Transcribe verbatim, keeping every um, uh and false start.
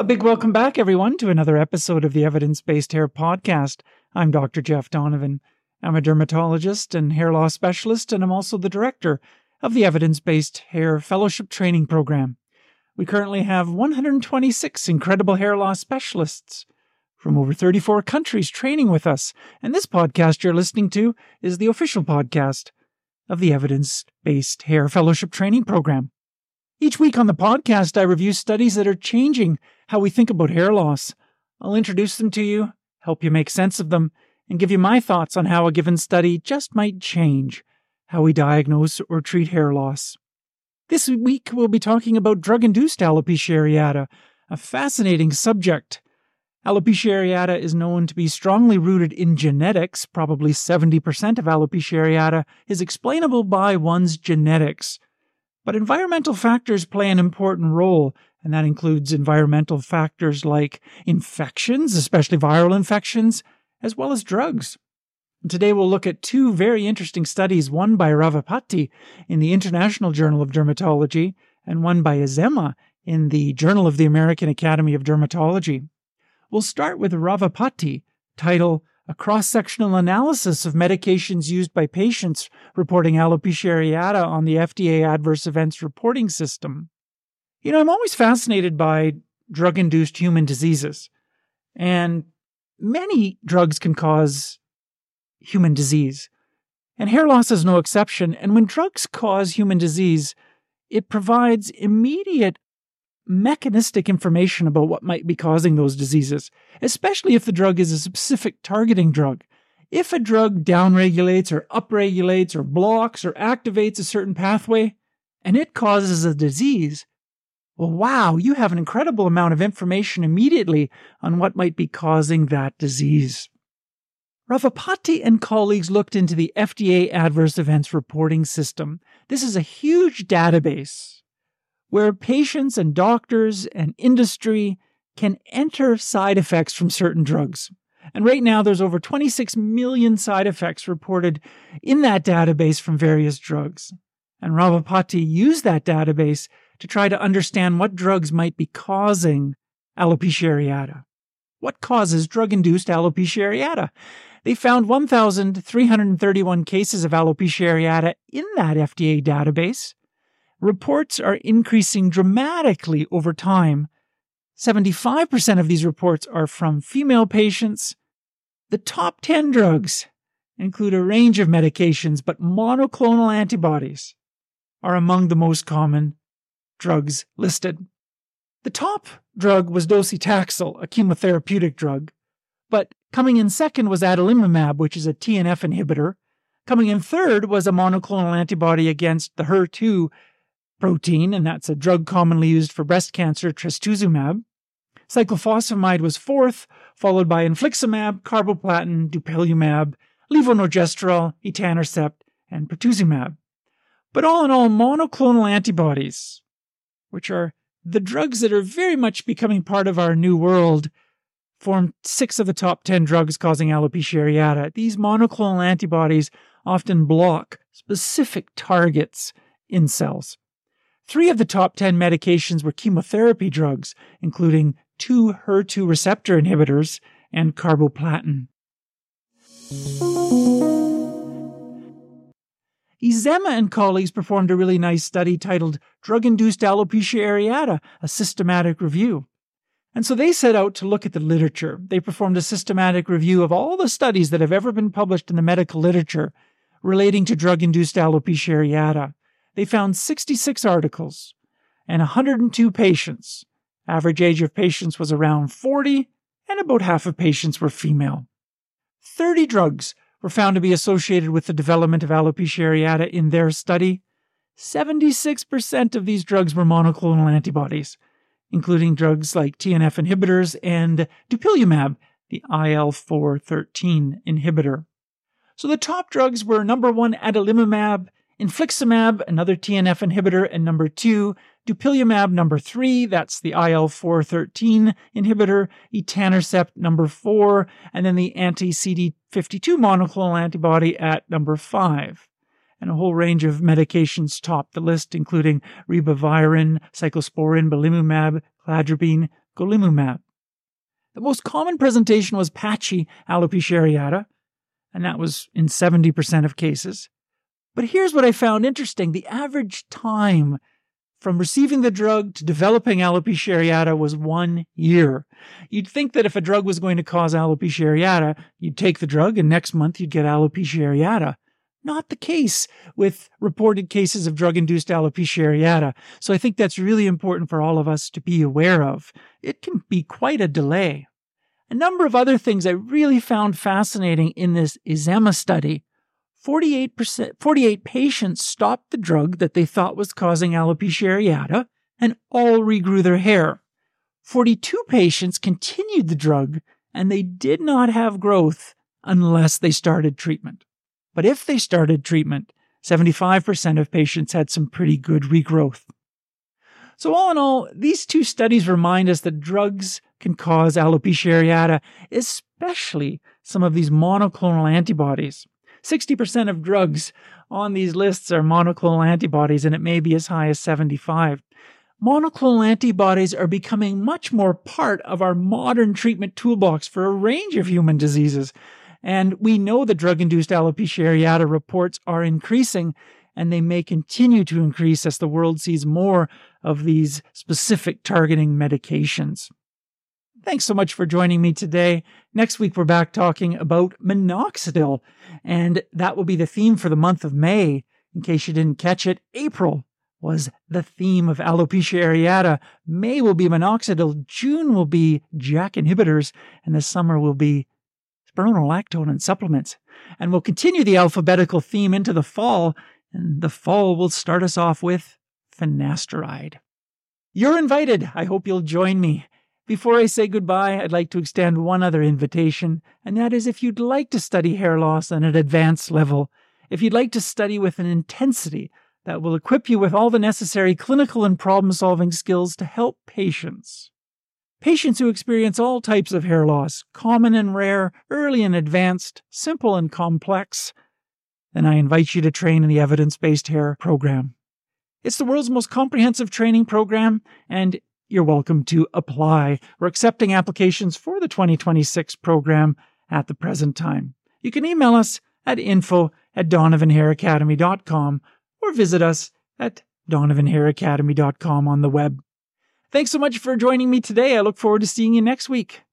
big welcome back, everyone, to another episode of the Evidence-Based Hair Podcast. I'm Doctor Jeff Donovan. I'm a dermatologist and hair loss specialist, and I'm also the director of the Evidence-Based Hair Fellowship Training Program. We currently have one hundred twenty-six incredible hair loss specialists from over thirty-four countries training with us, and this podcast you're listening to is the official podcast of the Evidence-Based Hair Fellowship Training Program. Each week on the podcast, I review studies that are changing how we think about hair loss. I'll introduce them to you, help you make sense of them, and give you my thoughts on how a given study just might change how we diagnose or treat hair loss. This week, we'll be talking about drug-induced alopecia areata, a fascinating subject. Alopecia areata is known to be strongly rooted in genetics. Probably seventy percent of alopecia areata is explainable by one's genetics. But environmental factors play an important role, and that includes environmental factors like infections, especially viral infections, as well as drugs. Today we'll look at two very interesting studies, one by Ravapati in the International Journal of Dermatology, and one by Izema in the Journal of the American Academy of Dermatology. We'll start with Ravapati, titled A Cross-Sectional Analysis of Medications Used by Patients Reporting Alopecia Areata on the F D A Adverse Events Reporting System. You know, I'm always fascinated by drug-induced human diseases, and many drugs can cause human disease, and hair loss is no exception. And when drugs cause human disease, it provides immediate mechanistic information about what might be causing those diseases, especially if the drug is a specific targeting drug. If a drug downregulates or upregulates or blocks or activates a certain pathway, and it causes a disease, well, wow, you have an incredible amount of information immediately on what might be causing that disease. Ravapati and colleagues looked into the F D A Adverse Events Reporting System. This is a huge database where patients and doctors and industry can enter side effects from certain drugs. And right now, there's over twenty-six million side effects reported in that database from various drugs. And Ravapati used that database to try to understand what drugs might be causing alopecia areata. What causes drug-induced alopecia areata? They found one thousand three hundred thirty-one cases of alopecia areata in that F D A database. Reports are increasing dramatically over time. seventy-five percent of these reports are from female patients. The top ten drugs include a range of medications, but monoclonal antibodies are among the most common drugs listed. The top drug was docetaxel, a chemotherapeutic drug, but coming in second was adalimumab, which is a T N F inhibitor. Coming in third was a monoclonal antibody against the H E R two protein, and that's a drug commonly used for breast cancer, trastuzumab. Cyclophosphamide was fourth, followed by infliximab, carboplatin, dupilumab, levonorgestrel, etanercept, and pertuzumab. But all in all, monoclonal antibodies, which are the drugs that are very much becoming part of our new world, form six of the top ten drugs causing alopecia areata. These monoclonal antibodies often block specific targets in cells. Three of the top ten medications were chemotherapy drugs, including two H E R two receptor inhibitors and carboplatin. Izema and colleagues performed a really nice study titled Drug-Induced Alopecia Areata, a Systematic Review. And so they set out to look at the literature. They performed a systematic review of all the studies that have ever been published in the medical literature relating to drug-induced alopecia areata. They found sixty-six articles and one hundred two patients. Average age of patients was around forty, and about half of patients were female. thirty drugs were found to be associated with the development of alopecia areata in their study. seventy-six percent of these drugs were monoclonal antibodies, including drugs like T N F inhibitors and dupilumab, the I L four thirteen inhibitor. So the top drugs were number one, adalimumab, infliximab, another T N F inhibitor, and number two, dupilumab, number three, that's the I L four thirteen inhibitor, etanercept, number four, and then the anti-C D fifty-two monoclonal antibody at number five. And a whole range of medications topped the list, including ribavirin, cyclosporin, belimumab, cladribine, golimumab. The most common presentation was patchy alopecia areata, and that was in seventy percent of cases. But here's what I found interesting. The average time from receiving the drug to developing alopecia areata was one year. You'd think that if a drug was going to cause alopecia areata, you'd take the drug and next month you'd get alopecia areata. Not the case with reported cases of drug-induced alopecia areata. So I think that's really important for all of us to be aware of. It can be quite a delay. A number of other things I really found fascinating in this IZEMA study. forty-eight percent, forty-eight patients stopped the drug that they thought was causing alopecia areata and all regrew their hair. forty-two patients continued the drug and they did not have growth unless they started treatment. But if they started treatment, seventy-five percent of patients had some pretty good regrowth. So all in all, these two studies remind us that drugs can cause alopecia areata, especially some of these monoclonal antibodies. sixty percent of drugs on these lists are monoclonal antibodies, and it may be as high as seventy-five. Monoclonal antibodies are becoming much more part of our modern treatment toolbox for a range of human diseases. And we know that drug-induced alopecia areata reports are increasing, and they may continue to increase as the world sees more of these specific targeting medications. Thanks so much for joining me today. Next week, we're back talking about minoxidil, and that will be the theme for the month of May. In case you didn't catch it, April was the theme of alopecia areata. May will be minoxidil, June will be JAK inhibitors, and the summer will be spironolactone and supplements. And we'll continue the alphabetical theme into the fall, and the fall will start us off with finasteride. You're invited. I hope you'll join me. Before I say goodbye, I'd like to extend one other invitation, and that is if you'd like to study hair loss on an advanced level, if you'd like to study with an intensity that will equip you with all the necessary clinical and problem-solving skills to help patients. Patients who experience all types of hair loss, common and rare, early and advanced, simple and complex, then I invite you to train in the Evidence-Based Hair program. It's the world's most comprehensive training program, and you're welcome to apply. We're accepting applications for the twenty twenty-six program at the present time. You can email us at info at donovan hair academy dot com or visit us at donovan hair academy dot com on the web. Thanks so much for joining me today. I look forward to seeing you next week.